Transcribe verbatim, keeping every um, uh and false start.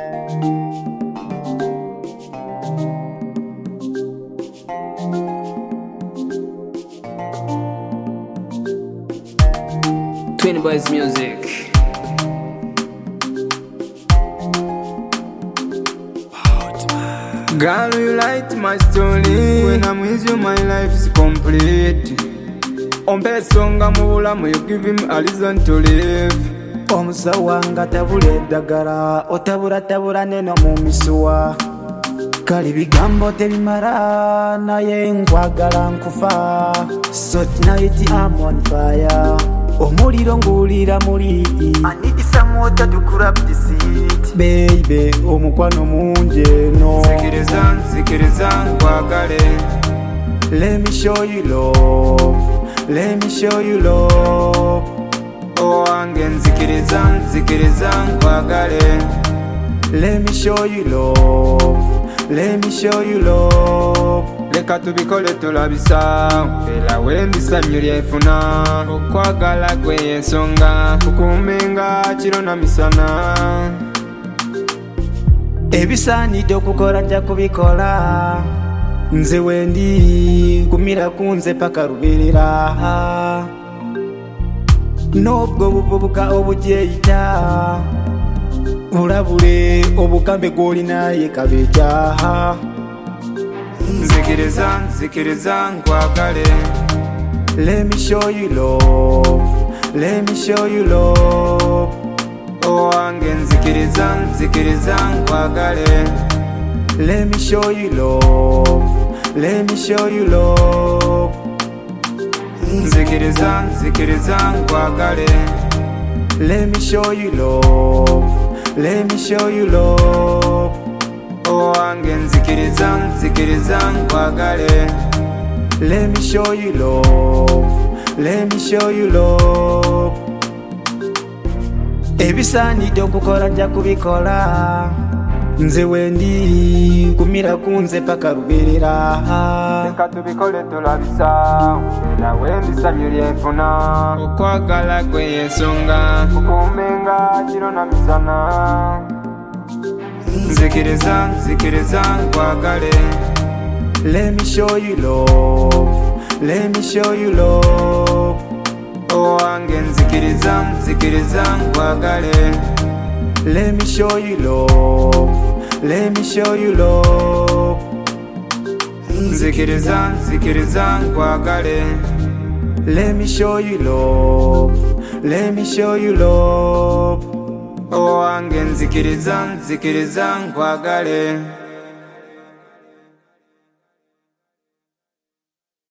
Twin Boys Music. Girl, you light my story. When I'm with you, my life is complete. Ompe songa mubulamu, you give him a reason to live. Omusa wanga tabula eddagala, otabula tabula neno mu misuwa. Kali bigambo tebimala, naye nkwagala nkufa. So tonight I'm on fire. Omuliro nguwulira muli. I need some water to cool up the seat. Baby, omukwano mungi eno. Nzikiriza, nzikiriza nkwagale. Let me show you love. Let me show you love. Owange nzikiriza, nzikiriza nkwagale. Let me show you love. Let me show you love. Leka tubikole tulabisa, era wembisa lyefuna. Okwagala gwe yensonga, kukumenga kiro na misana. Ebisaanidde okukola nja kubikola. Nze wendi kumira kunze paka lubeerera. N'obwo buvubuka obujeeyita, bulabule obukambe gw'olinaye kabeja. Nzikiriza, nzikiriza nkwagale. Let me show you love. Let me show you love. Owange nzikiriza, nzikiriza nkwagale. Let me show you love. Let me show you love. Nzikiriza, nzikiriza nkwagale. Let me show you love. Let me show you love. Owange nzikiriza, nzikiriza nkwagale. Let me show you love. Let me show you love. Ebisaanidde okukola nja kubikola. Nze wendi kumira kunze paka lubeerera. Leka tubikole tulabisa, era wembisa lyefuna. Okwagala gwe yensonga, kukumenga kiro na misana. Nzikiriza, nzikiriza nkwagale. Let me show you love. Let me show you love. Owange nzikiriza, nzikiriza nkwagale. Let me show you love. Let me show you love. Nzikiriza, nzikiriza nkwagale. Let me show you love. Let me show you love. Owange nzikiriza, nzikiriza nkwagale.